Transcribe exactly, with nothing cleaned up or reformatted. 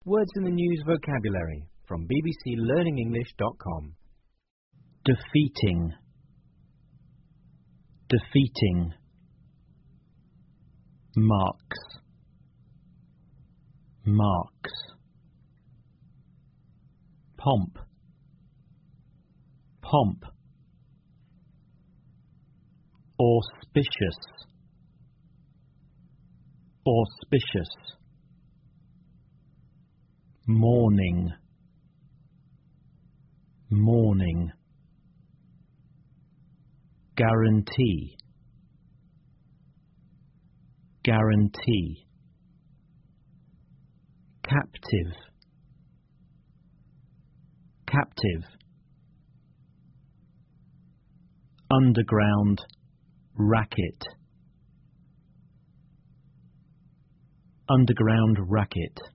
Words in the News vocabulary from b b c learning english dot com. Defeating. Defeating. Marks. Marks. Pomp. Pomp. Auspicious. Auspicious. Morning. Morning. Guarantee. Guarantee. Captive. Captive. Underground. Racket. Underground racket.